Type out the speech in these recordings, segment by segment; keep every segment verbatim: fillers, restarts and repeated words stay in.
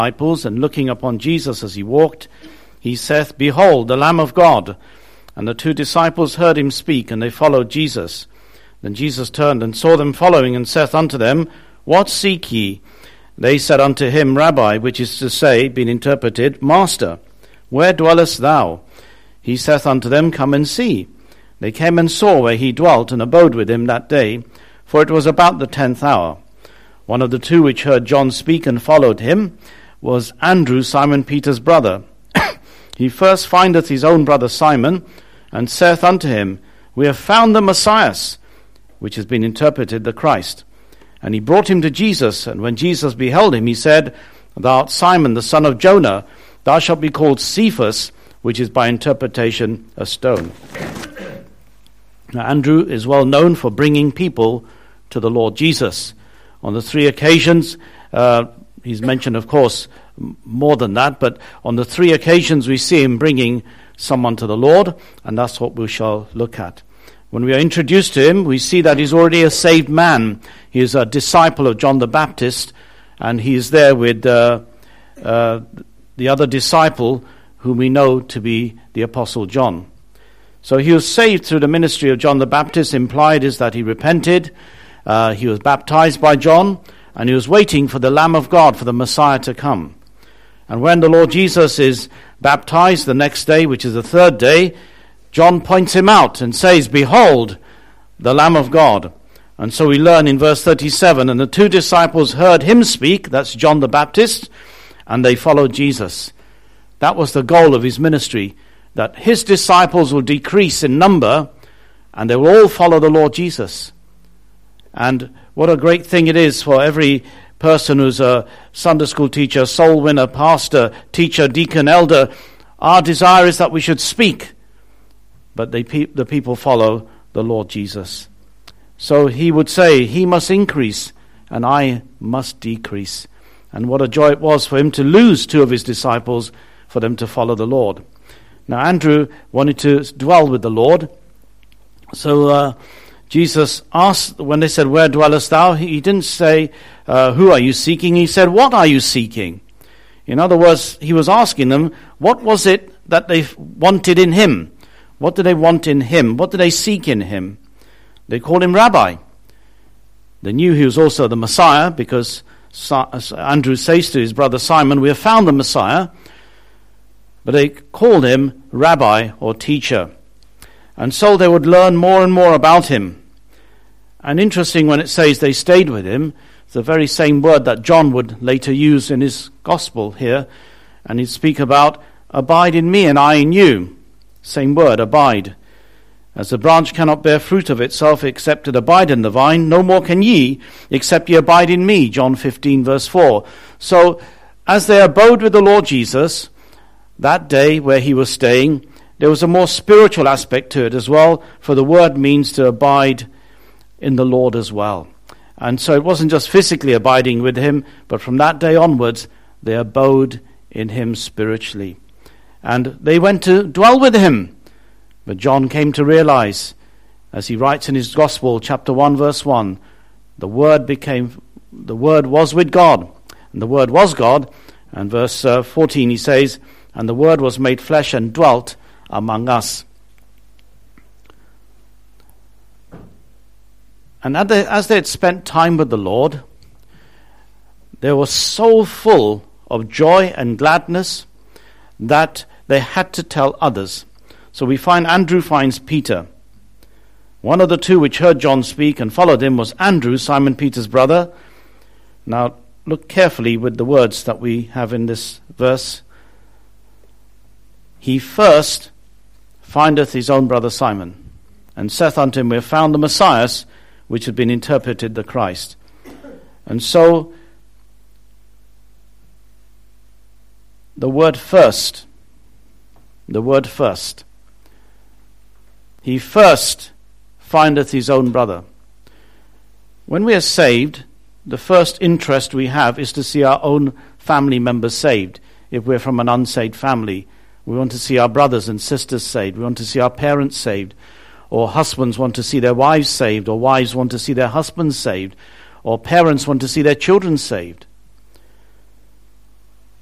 disciples, and looking upon Jesus as he walked, he saith, Behold, the Lamb of God. And the two disciples heard him speak, and they followed Jesus. Then Jesus turned and saw them following, and saith unto them, What seek ye? They said unto him, Rabbi, which is to say, being interpreted, Master, where dwellest thou? He saith unto them, Come and see. They came and saw where he dwelt, and abode with him that day, for it was about the tenth hour. One of the two which heard John speak and followed him was Andrew, Simon Peter's brother. He first findeth his own brother Simon, and saith unto him, We have found the Messiah, which has been interpreted, the Christ. And he brought him to Jesus, and when Jesus beheld him, he said, Thou art Simon, the son of Jonah, thou shalt be called Cephas, which is by interpretation a stone. Now, Andrew is well known for bringing people to the Lord Jesus. On the three occasions, uh, he's mentioned, of course, more than that, but on the three occasions we see him bringing someone to the Lord, and that's what we shall look at. When we are introduced to him, we see that he's already a saved man. He is a disciple of John the Baptist, and he is there with uh, uh, the other disciple whom we know to be the Apostle John. So he was saved through the ministry of John the Baptist. Implied is that he repented, uh, he was baptized by John, and he was waiting for the Lamb of God, for the Messiah to come. And when the Lord Jesus is baptized the next day, which is the third day, John points him out and says, Behold, the Lamb of God. And so we learn in verse thirty-seven, and the two disciples heard him speak, that's John the Baptist, and they followed Jesus. That was the goal of his ministry, that his disciples will decrease in number, and they will all follow the Lord Jesus. And what a great thing it is for every person who's a Sunday school teacher, soul winner, pastor, teacher, deacon, elder. Our desire is that we should speak, but they, the people follow the Lord Jesus. So he would say, he must increase, and I must decrease. And what a joy it was for him to lose two of his disciples, for them to follow the Lord. Now Andrew wanted to dwell with the Lord. So uh, Jesus asked, when they said, Where dwellest thou? He, he didn't say, uh, Who are you seeking? He said, What are you seeking? In other words, he was asking them, what was it that they wanted in him? What did they want in him? What did they seek in him? They called him Rabbi. They knew he was also the Messiah, because Andrew says to his brother Simon, We have found the Messiah. But they called him Rabbi, or teacher. And so they would learn more and more about him. And interesting, when it says they stayed with him, it's the very same word that John would later use in his gospel here. And he'd speak about, Abide in me and I in you. Same word, abide. As the branch cannot bear fruit of itself except it abide in the vine, no more can ye, except ye abide in me. John fifteen, verse four. So, as they abode with the Lord Jesus, that day where he was staying, there was a more spiritual aspect to it as well, for the word means to abide in the Lord as well. And so it wasn't just physically abiding with him, but from that day onwards, they abode in him spiritually. And they went to dwell with him. But John came to realize, as he writes in his gospel, chapter one, verse one, the word became, the word was with God, and the word was God. And verse uh, fourteen, he says, And the word was made flesh and dwelt among us. And as they had spent time with the Lord, they were so full of joy and gladness that they had to tell others. So we find Andrew finds Peter. One of the two which heard John speak and followed him was Andrew, Simon Peter's brother. Now look carefully with the words that we have in this verse. He first findeth his own brother Simon, and saith unto him, We have found the Messiah, which had been interpreted the Christ. And so, the word first, the word first, he first findeth his own brother. When we are saved, the first interest we have is to see our own family members saved. If we're from an unsaved family, we want to see our brothers and sisters saved. We want to see our parents saved. Or husbands want to see their wives saved. Or wives want to see their husbands saved. Or parents want to see their children saved.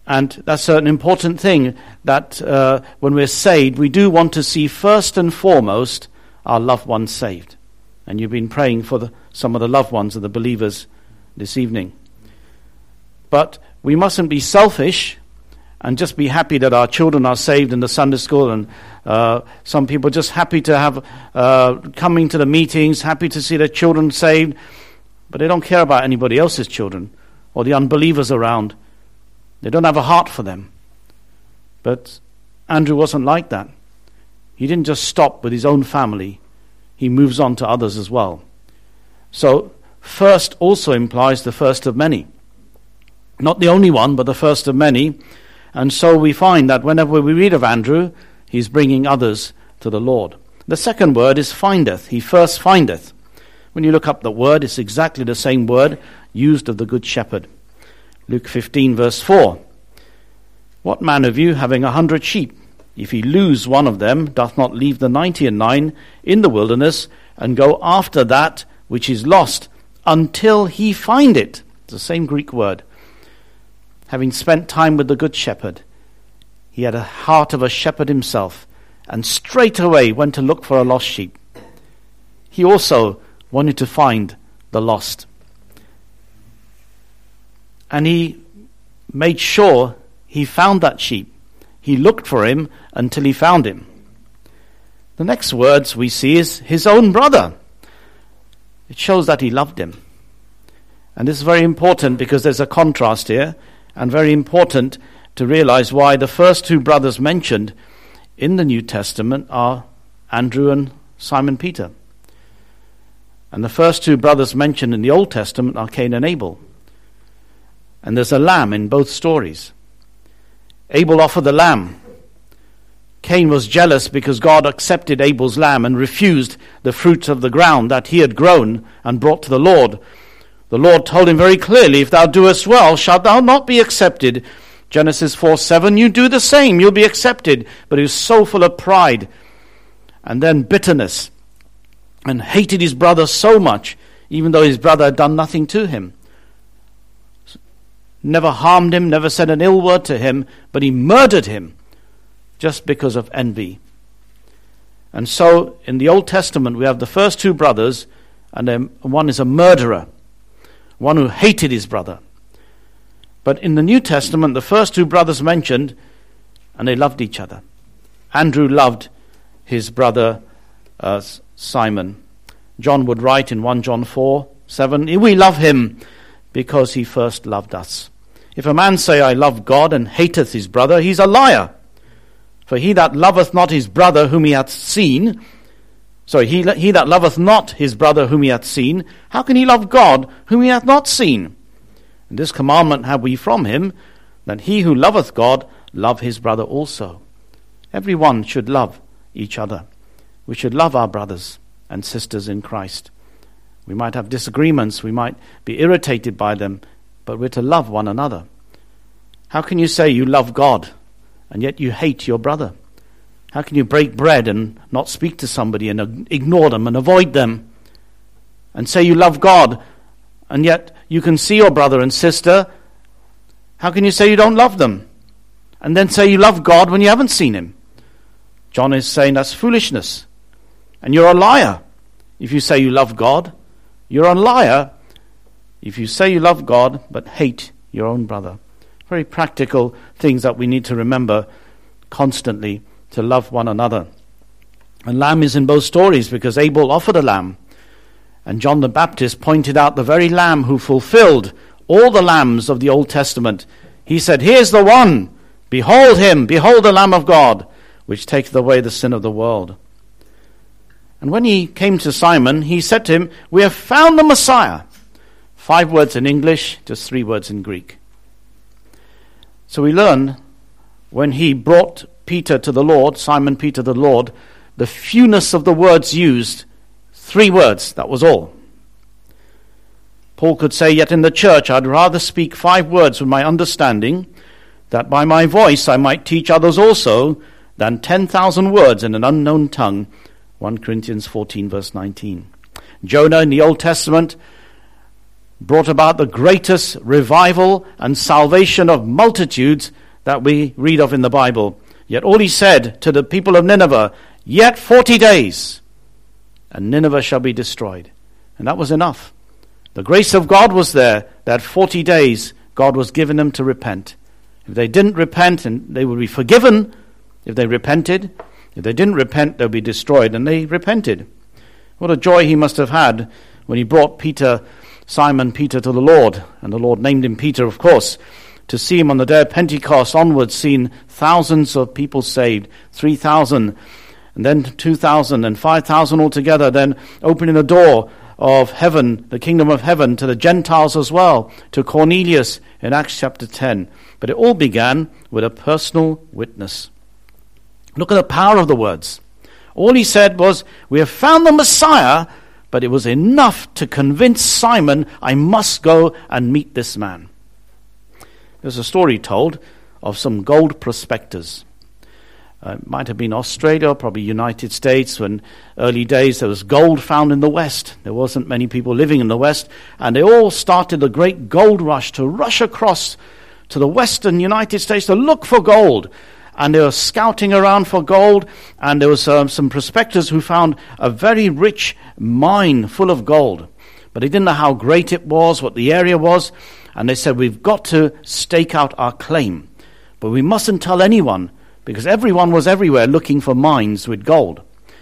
And that's an important thing, that uh, when we're saved, we do want to see first and foremost our loved ones saved. And you've been praying for the, some of the loved ones of the believers this evening. But we mustn't be selfish and just be happy that our children are saved in the Sunday school, and uh, some people just happy to have uh, coming to the meetings, happy to see their children saved, but they don't care about anybody else's children or the unbelievers around. They don't have a heart for them. But Andrew wasn't like that. He didn't just stop with his own family. He moves on to others as well. So first also implies the first of many. Not the only one, but the first of many. And so we find that whenever we read of Andrew, he's bringing others to the Lord. The second word is findeth. He first findeth. When you look up the word, it's exactly the same word used of the Good Shepherd. Luke fifteen, verse four. What man of you, having a hundred sheep, if he lose one of them, doth not leave the ninety and nine in the wilderness, and go after that which is lost, until he find it? It's the same Greek word. Having spent time with the Good Shepherd, he had a heart of a shepherd himself, and straight away went to look for a lost sheep. He also wanted to find the lost. And he made sure he found that sheep. He looked for him until he found him. The next words we see is his own brother. It shows that he loved him. And this is very important because there's a contrast here, and very important to realize why the first two brothers mentioned in the New Testament are Andrew and Simon Peter. And the first two brothers mentioned in the Old Testament are Cain and Abel. And there's a lamb in both stories. Abel offered the lamb. Cain was jealous because God accepted Abel's lamb and refused the fruit of the ground that he had grown and brought to the Lord. The Lord told him very clearly, if thou doest well, shalt thou not be accepted. Genesis four seven, you do the same, you'll be accepted. But he was so full of pride and then bitterness, and hated his brother so much, even though his brother had done nothing to him. Never harmed him, never said an ill word to him, but he murdered him just because of envy. And so in the Old Testament we have the first two brothers, and then one is a murderer, one who hated his brother. But in the New Testament, the first two brothers mentioned, and they loved each other. Andrew loved his brother uh, Simon. John would write in First John four seven, we love him because he first loved us. If a man say, I love God, and hateth his brother, he's a liar. For he that loveth not his brother whom he hath seen, sorry, he, he that loveth not his brother whom he hath seen, how can he love God whom he hath not seen? And this commandment have we from him, that he who loveth God love his brother also. Every one should love each other. We should love our brothers and sisters in Christ. We might have disagreements, we might be irritated by them, but we're to love one another. How can you say you love God and yet you hate your brother? How can you break bread and not speak to somebody and ignore them and avoid them? And say you love God and yet you can see your brother and sister. How can you say you don't love them? And then say you love God when you haven't seen him? John is saying that's foolishness. And you're a liar if you say you love God. You're a liar if you say you love God but hate your own brother. Very practical things that we need to remember constantly, to love one another. And lamb is in both stories because Abel offered a lamb. And John the Baptist pointed out the very lamb who fulfilled all the lambs of the Old Testament. He said, here's the one. Behold him. Behold the Lamb of God, which taketh away the sin of the world. And when he came to Simon, he said to him, we have found the Messiah. Five words in English, just three words in Greek. So we learn when he brought Peter to the Lord, Simon Peter to the Lord, the fewness of the words used, three words, that was all. Paul could say, yet in the church I'd rather speak five words with my understanding, that by my voice I might teach others also, than ten thousand words in an unknown tongue. First Corinthians fourteen verse nineteen. Jonah in the Old Testament, brought about the greatest revival and salvation of multitudes that we read of in the Bible. Yet all he said to the people of Nineveh, yet forty days, and Nineveh shall be destroyed. And that was enough. The grace of God was there, that forty days God was giving them to repent. If they didn't repent, and they would be forgiven if they repented. If they didn't repent, they'll be destroyed. And they repented. What a joy he must have had when he brought Peter, Simon Peter, to the Lord. And the Lord named him Peter, of course. To see him on the day of Pentecost onwards, seen thousands of people saved, three thousand, and then two thousand, and five thousand altogether, then opening the door of heaven, the kingdom of heaven, to the Gentiles as well, to Cornelius in Acts chapter ten. But it all began with a personal witness. Look at the power of the words. All he said was, we have found the Messiah, but it was enough to convince Simon, I must go and meet this man. There's a story told of some gold prospectors. Uh, it might have been Australia, probably United States, when early days there was gold found in the West. There wasn't many people living in the West, and they all started a great gold rush to rush across to the western United States to look for gold. And they were scouting around for gold, and there was um, some prospectors who found a very rich mine full of gold. But they didn't know how great it was, what the area was, and they said, we've got to stake out our claim. But we mustn't tell anyone, because everyone was everywhere looking for mines with gold.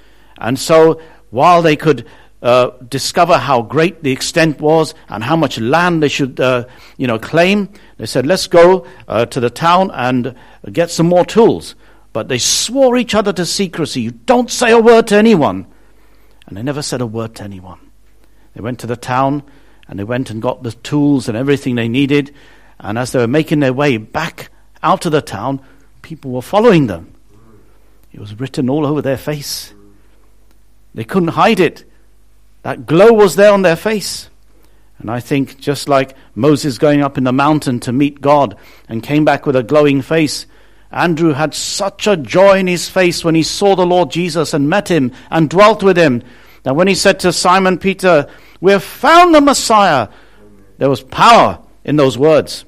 And so while they could uh, discover how great the extent was and how much land they should uh, you know, claim, they said, let's go uh, to the town and get some more tools. But they swore each other to secrecy. You don't say a word to anyone. And they never said a word to anyone. They went to the town, and they went and got the tools and everything they needed. And as they were making their way back out of the town, people were following them. It was written all over their face. They couldn't hide it. That glow was there on their face. And I think just like Moses going up in the mountain to meet God and came back with a glowing face, Andrew had such a joy in his face when he saw the Lord Jesus and met him and dwelt with him, that when he said to Simon Peter, we have found the Messiah, there was power in those words.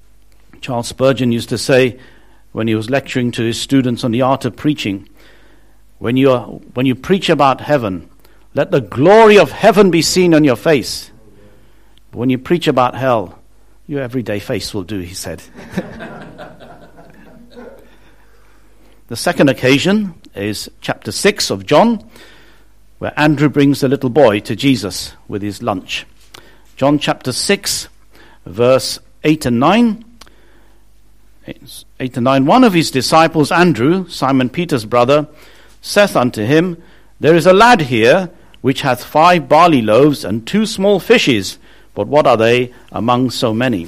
Charles Spurgeon used to say, when he was lecturing to his students on the art of preaching, when you are, when you preach about heaven, let the glory of heaven be seen on your face. But when you preach about hell, your everyday face will do, he said. The second occasion is chapter six of John, where Andrew brings the little boy to Jesus with his lunch. John chapter six, verse eight and nine. eight and nine. One of his disciples, Andrew, Simon Peter's brother, saith unto him, there is a lad here which hath five barley loaves and two small fishes, but what are they among so many?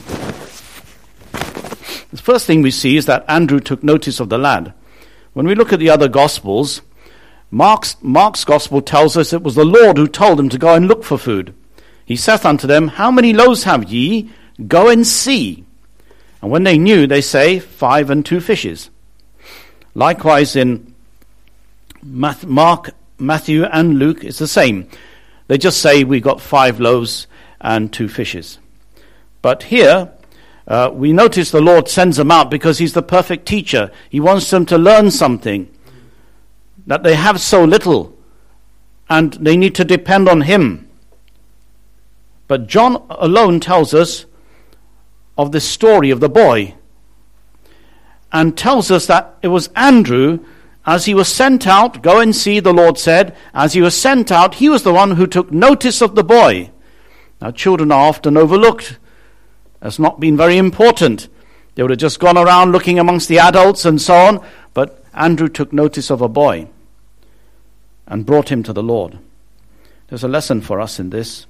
The first thing we see is that Andrew took notice of the lad. When we look at the other Gospels, Mark's, Mark's Gospel tells us it was the Lord who told him to go and look for food. He saith unto them, how many loaves have ye? Go and see. And when they knew, they say, five and two fishes. Likewise in Mark, Matthew, and Luke, it's the same. They just say, we got five loaves and two fishes. But here, uh, we notice the Lord sends them out because he's the perfect teacher. He wants them to learn something, that they have so little, and they need to depend on him. But John alone tells us of the story of the boy, and tells us that it was Andrew, as he was sent out, go and see, the Lord said, as he was sent out, he was the one who took notice of the boy. Now, children are often overlooked as not being very important. They would have just gone around looking amongst the adults and so on, but Andrew took notice of a boy and brought him to the Lord. There's a lesson for us in this.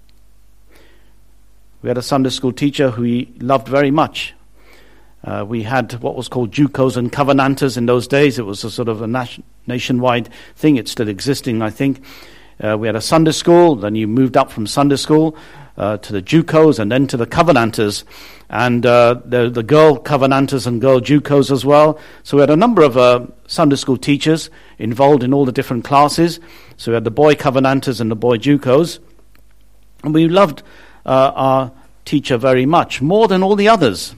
We had a Sunday school teacher who we loved very much. Uh, we had what was called JUCOs and Covenanters in those days. It was a sort of a nation, nationwide thing. It's still existing, I think. Uh, we had a Sunday school. Then you moved up from Sunday school uh, to the JUCOs and then to the Covenanters. And uh, the, the girl Covenanters and girl JUCOs as well. So we had a number of uh, Sunday school teachers involved in all the different classes. So we had the boy Covenanters and the boy JUCOs. And we loved uh, our teacher very much, more than all the others.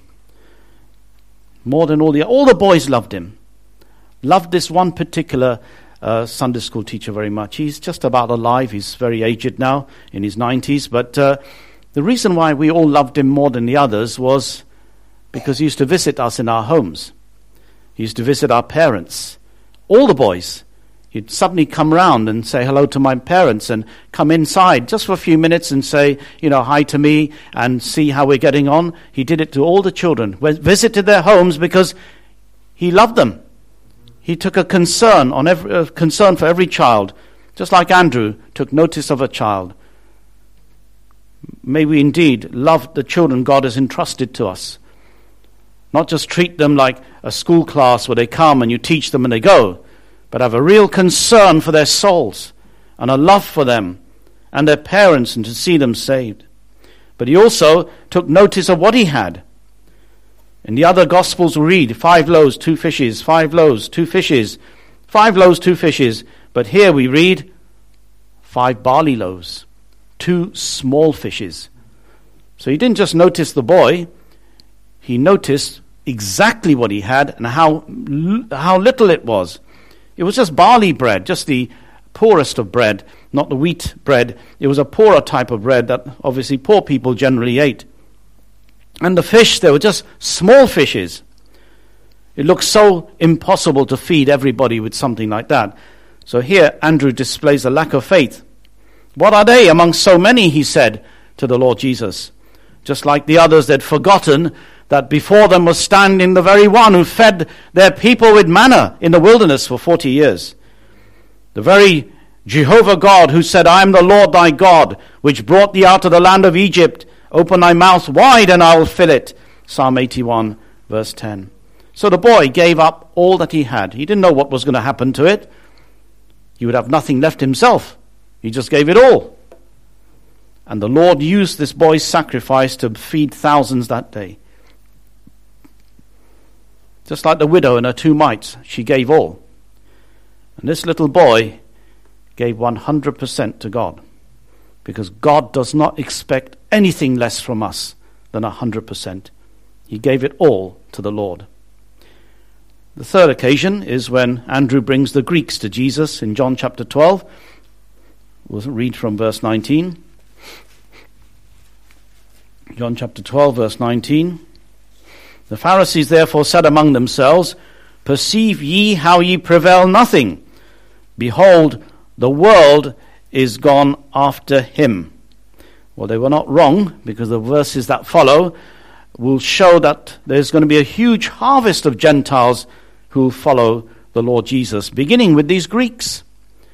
More than all the all the boys loved him. Loved this one particular uh, Sunday school teacher very much. He's just about alive. He's very aged now, in his nineties. But uh, the reason why we all loved him more than the others was because he used to visit us in our homes. He used to visit our parents. All the boys. He'd suddenly come round and say hello to my parents and come inside just for a few minutes and say, you know, hi to me and see how we're getting on. He did it to all the children. We visited their homes because he loved them. He took a concern on every uh, concern for every child, just like Andrew took notice of a child. May we indeed love the children God has entrusted to us. Not just treat them like a school class where they come and you teach them and they go, but have a real concern for their souls and a love for them and their parents and to see them saved. But he also took notice of what he had. In the other Gospels we read, five loaves, two fishes, five loaves, two fishes, five loaves, two fishes. But here we read, five barley loaves, two small fishes. So he didn't just notice the boy, he noticed exactly what he had and how how little it was. It was just barley bread, just the poorest of bread, not the wheat bread. It was a poorer type of bread that obviously poor people generally ate. And the fish, they were just small fishes. It looks so impossible to feed everybody with something like that. So here Andrew displays a lack of faith. What are they among so many, he said to the Lord Jesus. Just like the others, they'd forgotten that before them was standing the very one who fed their people with manna in the wilderness for forty years. The very Jehovah God who said, I am the Lord thy God, which brought thee out of the land of Egypt. Open thy mouth wide and I will fill it. Psalm eighty-one, verse ten. So the boy gave up all that he had. He didn't know what was going to happen to it. He would have nothing left himself. He just gave it all. And the Lord used this boy's sacrifice to feed thousands that day. Just like the widow and her two mites, she gave all. And this little boy gave one hundred percent to God. Because God does not expect anything less from us than one hundred percent. He gave it all to the Lord. The third occasion is when Andrew brings the Greeks to Jesus in John chapter twelve. We'll read from verse nineteen. John chapter twelve, verse nineteen. The Pharisees therefore said among themselves, Perceive ye how ye prevail nothing? Behold, the world is gone after him. Well, they were not wrong, because the verses that follow will show that there's going to be a huge harvest of Gentiles who will follow the Lord Jesus, beginning with these Greeks.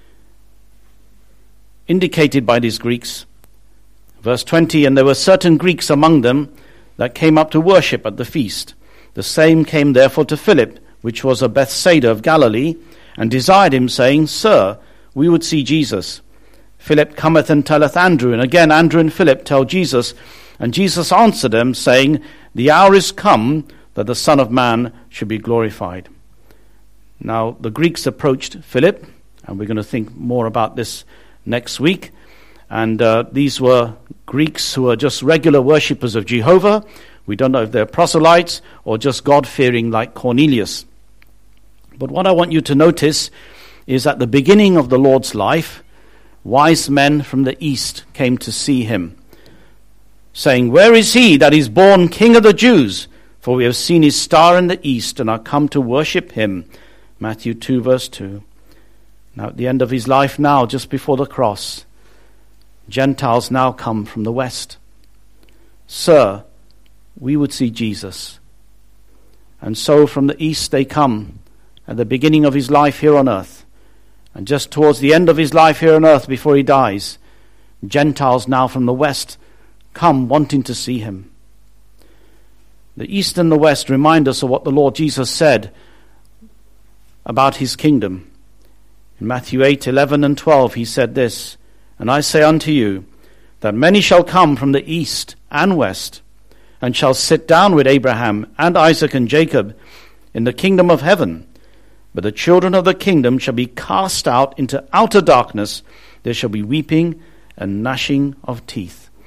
Indicated by these Greeks. Verse twenty, And there were certain Greeks among them that came up to worship at the feast. The same came therefore to Philip, which was of Bethsaida of Galilee, and desired him, saying, Sir, we would see Jesus. Philip cometh and telleth Andrew, and again Andrew and Philip tell Jesus. And Jesus answered them, saying, The hour is come that the Son of Man should be glorified. Now the Greeks approached Philip, and we're going to think more about this next week. And uh, these were Greeks who are just regular worshippers of Jehovah. We don't know if they're proselytes or just God-fearing like Cornelius. But what I want you to notice is at the beginning of the Lord's life, wise men from the east came to see him, saying, Where is he that is born King of the Jews? For we have seen his star in the east and are come to worship him. Matthew two, verse two. Now at the end of his life now, just before the cross, Gentiles now come from the west. Sir, we would see Jesus. And so from the east they come at the beginning of his life here on earth. And just towards the end of his life here on earth before he dies, Gentiles now from the west come wanting to see him. The east and the west remind us of what the Lord Jesus said about his kingdom. In Matthew eight, eleven and twelve he said this, And I say unto you, that many shall come from the east and west, and shall sit down with Abraham and Isaac and Jacob in the kingdom of heaven. But the children of the kingdom shall be cast out into outer darkness. There shall be weeping and gnashing of teeth.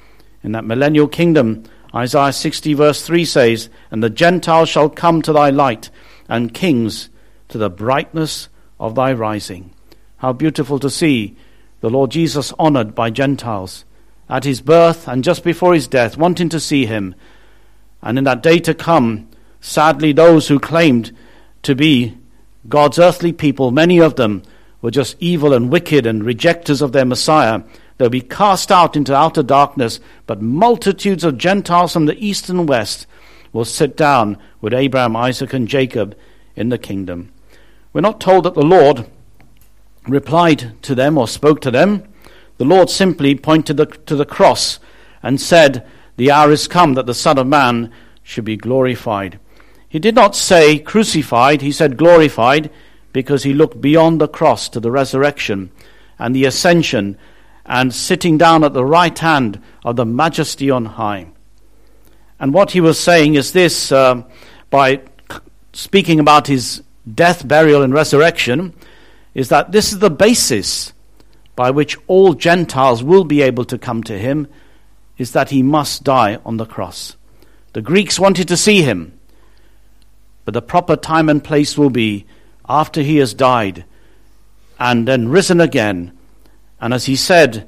In that millennial kingdom, Isaiah sixty verse three says, "And the Gentiles shall come to thy light, and kings to the brightness of thy rising." How beautiful to see the Lord Jesus honored by Gentiles at his birth and just before his death, wanting to see him. And in that day to come, sadly, those who claimed to be God's earthly people, many of them were just evil and wicked and rejectors of their Messiah. They'll be cast out into outer darkness, but multitudes of Gentiles from the east and west will sit down with Abraham, Isaac, and Jacob in the kingdom. We're not told that the Lord replied to them or spoke to them. The Lord simply pointed the, to the cross and said, "The hour is come that the Son of Man should be glorified." He did not say crucified, he said glorified, because he looked beyond the cross to the resurrection and the ascension and sitting down at the right hand of the Majesty on high. And what he was saying is this, uh, by speaking about his death, burial, and resurrection, is that this is the basis by which all Gentiles will be able to come to him, is that he must die on the cross. The Greeks wanted to see him, but the proper time and place will be after he has died and then risen again. And as he said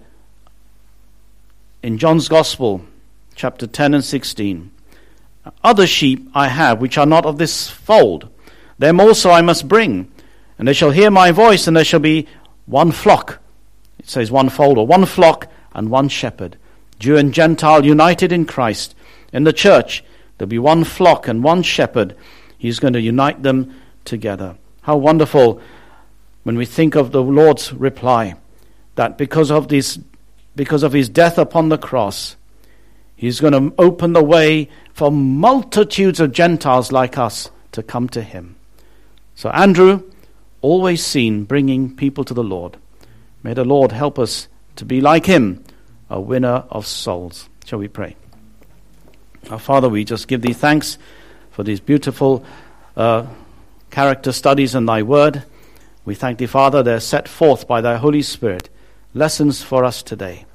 in John's Gospel, chapter ten and sixteen, "Other sheep I have which are not of this fold, them also I must bring, and they shall hear my voice, and there shall be one flock." It says one fold, or one flock and one shepherd. Jew and Gentile united in Christ. In the church, there'll be one flock and one shepherd. He's going to unite them together. How wonderful when we think of the Lord's reply, that because of this, because of his death upon the cross, he's going to open the way for multitudes of Gentiles like us to come to him. So Andrew, always seen bringing people to the Lord. May the Lord help us to be like him, a winner of souls. Shall we pray? Our Father, we just give thee thanks for these beautiful uh, character studies in thy word. We thank thee, Father, they're set forth by thy Holy Spirit, lessons for us today.